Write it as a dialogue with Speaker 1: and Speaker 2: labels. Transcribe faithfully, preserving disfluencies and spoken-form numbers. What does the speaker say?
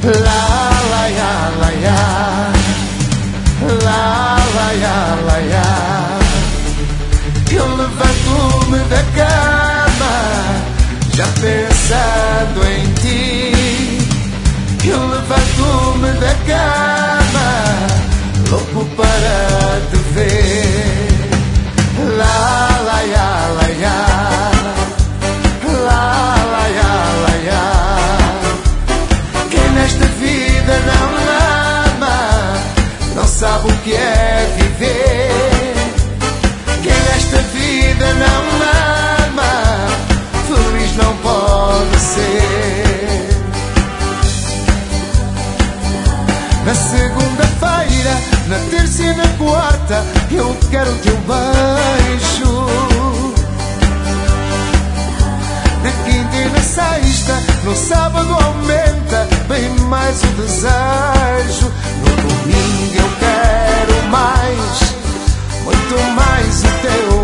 Speaker 1: lá, lá, ya, lá, ya. Lá, lá, ya, lá, ya. Eu levanto-me da cama, já pensando em ti. Eu levanto-me da cama, louco para te ver. Lá, lá, ya, lá, ya. Lá, lá, ya, lá, ya. Quem nesta vida não ama, não sabe o que é viver. Quem nesta vida não ama, feliz não pode ser. Na segunda-feira, na terça e na quarta, eu quero o teu beijo. Na quinta e na sexta, no sábado aumenta bem mais o desejo. No domingo eu quero mais, muito mais o teu